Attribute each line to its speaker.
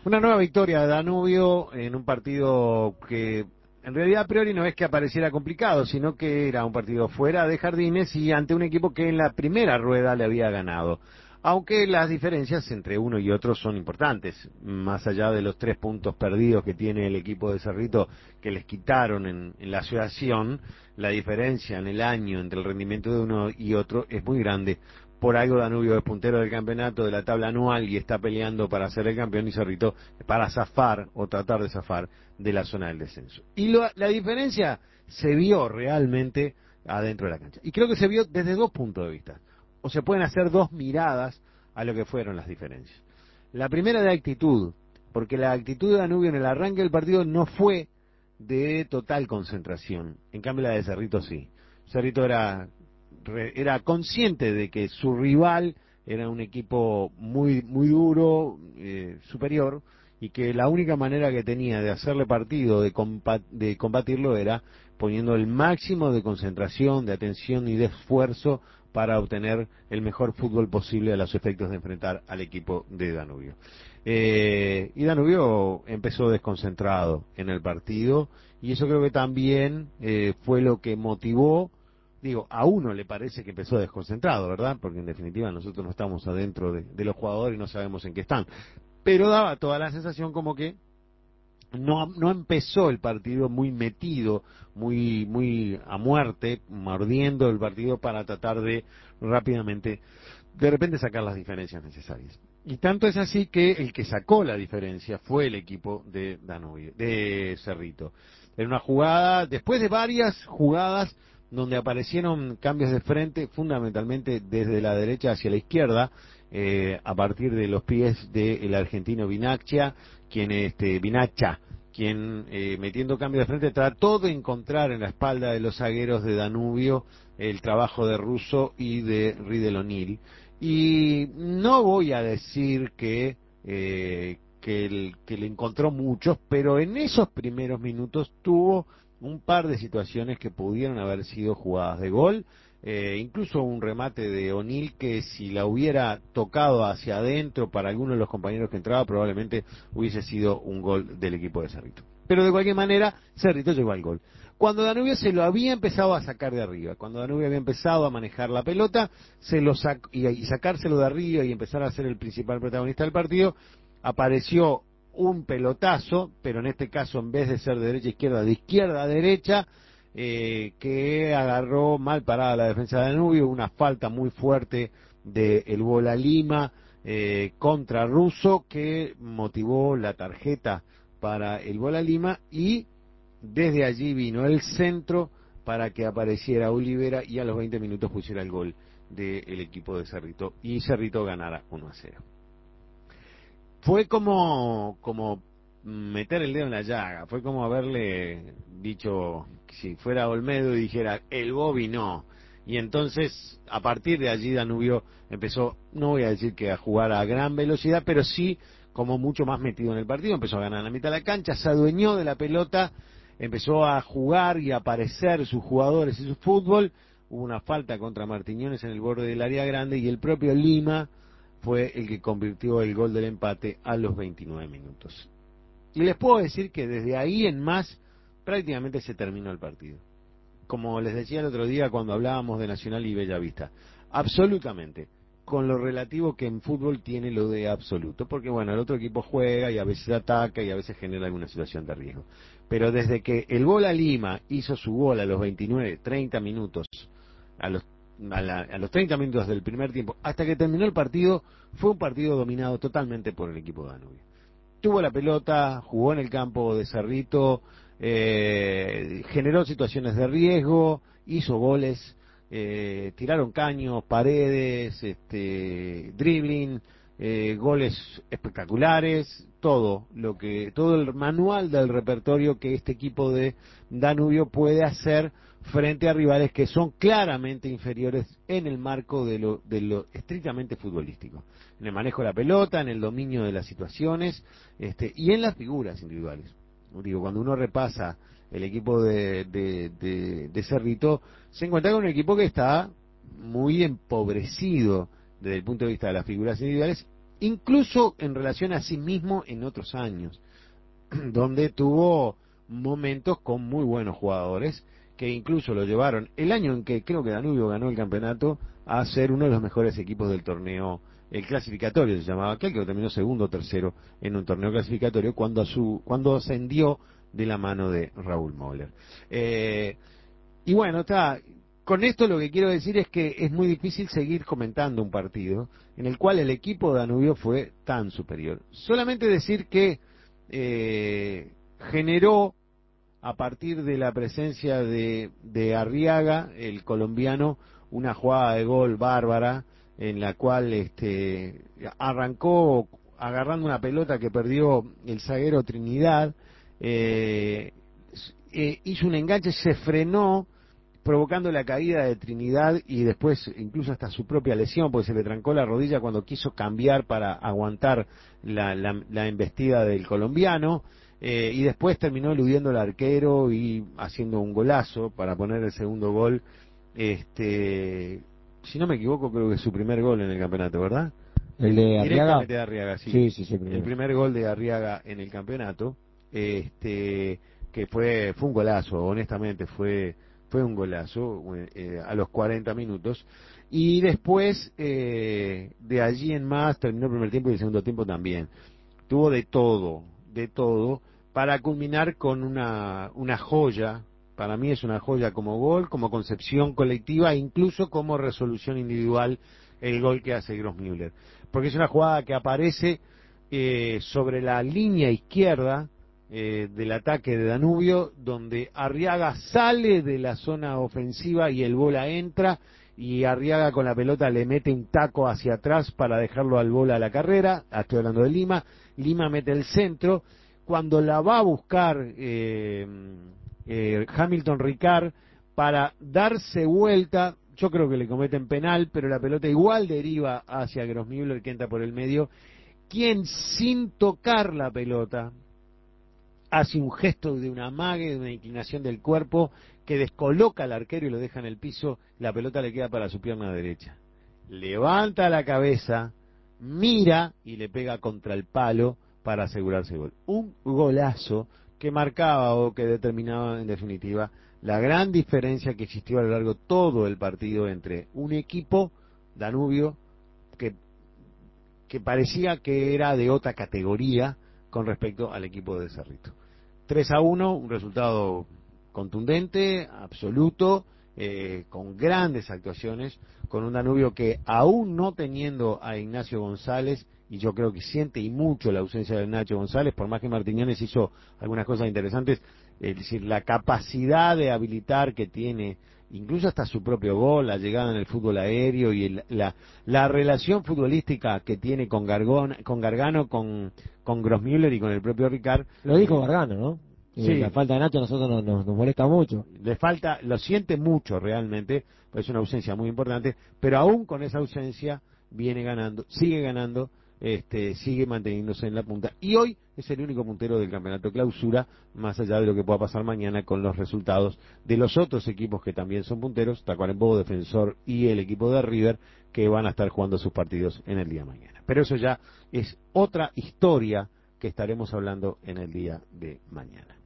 Speaker 1: Una nueva victoria de Danubio en un partido que en realidad a priori no es que apareciera complicado, sino que era un partido fuera de Jardines y ante un equipo que en la primera rueda le había ganado. Aunque las diferencias entre uno y otro son importantes, más allá de los 3 puntos perdidos que tiene el equipo de Cerrito que les quitaron en la asociación, la diferencia en el año entre el rendimiento de uno y otro es muy grande. Por algo Danubio es puntero del campeonato de la tabla anual y está peleando para ser el campeón y Cerrito para zafar o tratar de zafar de la zona del descenso. Y la diferencia se vio realmente adentro de la cancha. Y creo que se vio desde 2 puntos de vista. O se pueden hacer 2 miradas a lo que fueron las diferencias. La primera de actitud, porque la actitud de Danubio en el arranque del partido no fue de total concentración. En cambio la de Cerrito sí. Cerrito era consciente de que su rival era un equipo muy duro, superior, y que la única manera que tenía de hacerle partido, de combatirlo, era poniendo el máximo de concentración, de atención y de esfuerzo para obtener el mejor fútbol posible a los efectos de enfrentar al equipo de Danubio. Y Danubio empezó desconcentrado en el partido, y eso creo que también fue lo que motivó. Digo, a uno le parece que empezó desconcentrado, ¿verdad? Porque en definitiva nosotros no estamos adentro de los jugadores y no sabemos en qué están. Pero daba toda la sensación como que no empezó el partido muy metido, muy a muerte, mordiendo el partido para tratar de rápidamente, de repente sacar las diferencias necesarias. Y tanto es así que el que sacó la diferencia fue el equipo de Danubio, de Cerrito. En una jugada, después de varias jugadas donde aparecieron cambios de frente, fundamentalmente desde la derecha hacia la izquierda, a partir de los pies del argentino Vinaccia, Vinacha, quien metiendo cambios de frente trató de encontrar en la espalda de los zagueros de Danubio el trabajo de Russo y de Riddle O'Neill. Y no voy a decir que le encontró muchos, pero en esos primeros minutos tuvo un par de situaciones que pudieron haber sido jugadas de gol, incluso un remate de O'Neill que si la hubiera tocado hacia adentro para alguno de los compañeros que entraba probablemente hubiese sido un gol del equipo de Cerrito. Pero de cualquier manera, Cerrito llegó al gol. Cuando Danubio se lo había empezado a sacar de arriba, cuando Danubio había empezado a manejar la pelota, y sacárselo de arriba y empezar a ser el principal protagonista del partido, apareció un pelotazo, pero en este caso en vez de ser de derecha a izquierda, de izquierda a derecha, que agarró mal parada la defensa de Danubio, una falta muy fuerte de el Bola Lima contra Russo que motivó la tarjeta para el Bola Lima y desde allí vino el centro para que apareciera Olivera y a los 20 minutos pusiera el gol del equipo de Cerrito y Cerrito ganara 1-0. Fue como meter el dedo en la llaga, fue como haberle dicho, si fuera Olmedo y dijera, el Bobby no. Y entonces, a partir de allí Danubio empezó, no voy a decir que a jugar a gran velocidad, pero sí como mucho más metido en el partido, empezó a ganar en la mitad de la cancha, se adueñó de la pelota, empezó a jugar y a aparecer sus jugadores y su fútbol, hubo una falta contra Martiñones en el borde del área grande y el propio Lima fue el que convirtió el gol del empate a los 29 minutos. Y les puedo decir que desde ahí en más prácticamente se terminó el partido. Como les decía el otro día cuando hablábamos de Nacional y Bellavista, absolutamente, con lo relativo que en fútbol tiene lo de absoluto, porque bueno, el otro equipo juega y a veces ataca y a veces genera alguna situación de riesgo. Pero desde que el Bola Lima hizo su gol a los 29, 30 minutos, a los a los 30 minutos del primer tiempo, hasta que terminó el partido, fue un partido dominado totalmente por el equipo de Danubio. Tuvo la pelota, jugó en el campo de Cerrito, generó situaciones de riesgo, hizo goles, tiraron caños, paredes, dribbling, goles espectaculares, todo el manual del repertorio que este equipo de Danubio puede hacer frente a rivales que son claramente inferiores en el marco de lo estrictamente futbolístico, en el manejo de la pelota, en el dominio de las situaciones, y en las figuras individuales. Digo, cuando uno repasa el equipo de Cerrito, se encuentra con un equipo que está muy empobrecido desde el punto de vista de las figuras individuales incluso en relación a sí mismo en otros años, donde tuvo momentos con muy buenos jugadores que incluso lo llevaron el año en que creo que Danubio ganó el campeonato a ser uno de los mejores equipos del torneo, el clasificatorio se llamaba aquel, que terminó segundo o tercero en un torneo clasificatorio cuando ascendió de la mano de Raúl Moller. Y bueno, está. Con esto lo que quiero decir es que es muy difícil seguir comentando un partido en el cual el equipo de Danubio fue tan superior. Solamente decir que generó, a partir de la presencia de Arriaga, el colombiano, una jugada de gol bárbara en la cual arrancó agarrando una pelota que perdió el zaguero Trinidad, hizo un enganche, se frenó provocando la caída de Trinidad y después incluso hasta su propia lesión, porque se le trancó la rodilla cuando quiso cambiar para aguantar la embestida del colombiano, y después terminó eludiendo al arquero y haciendo un golazo para poner el segundo gol. Si no me equivoco, creo que es su primer gol en el campeonato, ¿verdad?
Speaker 2: ¿El de Arriaga?
Speaker 1: Directamente de Arriaga, sí.
Speaker 2: Sí, sí, sí,
Speaker 1: El primer gol de Arriaga en el campeonato, que fue un golazo, honestamente fue un golazo a los 40 minutos. Y después, de allí en más, terminó el primer tiempo y el segundo tiempo también. Tuvo de todo, para culminar con una joya. Para mí es una joya como gol, como concepción colectiva, e incluso como resolución individual, el gol que hace Grossmüller. Porque es una jugada que aparece sobre la línea izquierda del ataque de Danubio, donde Arriaga sale de la zona ofensiva y el bola entra, y Arriaga con la pelota le mete un taco hacia atrás para dejarlo al bola a la carrera. Estoy hablando de Lima mete el centro, cuando la va a buscar Hamilton Ricard para darse vuelta, yo creo que le cometen penal, pero la pelota igual deriva hacia Grossmüller, que entra por el medio, quien sin tocar la pelota hace un gesto de una amague, de una inclinación del cuerpo, que descoloca al arquero y lo deja en el piso. La pelota le queda para su pierna derecha. Levanta la cabeza, mira y le pega contra el palo para asegurarse el gol. Un golazo que marcaba o que determinaba en definitiva la gran diferencia que existió a lo largo de todo el partido entre un equipo, Danubio, que, que parecía que era de otra categoría con respecto al equipo de Cerrito. 3-1, un resultado contundente, absoluto, con grandes actuaciones, con un Danubio que aún no teniendo a Ignacio González, y yo creo que siente y mucho la ausencia de Nacho González, por más que Martiñones hizo algunas cosas interesantes, es decir, la capacidad de habilitar que tiene, incluso hasta su propio gol, la llegada en el fútbol aéreo y la relación futbolística que tiene con Gargano, con Grossmüller y con el propio Ricard.
Speaker 2: Lo dijo Gargano, ¿no?
Speaker 1: Sí,
Speaker 2: La falta de Nacho a nosotros nos molesta mucho.
Speaker 1: le falta, lo siente mucho realmente, pues es una ausencia muy importante, pero aún con esa ausencia viene ganando, sigue manteniéndose en la punta, y hoy es el único puntero del campeonato clausura, más allá de lo que pueda pasar mañana con los resultados de los otros equipos que también son punteros, Tacuarembó, Defensor y el equipo de River, que van a estar jugando sus partidos en el día de mañana. Pero eso ya es otra historia que estaremos hablando en el día de mañana.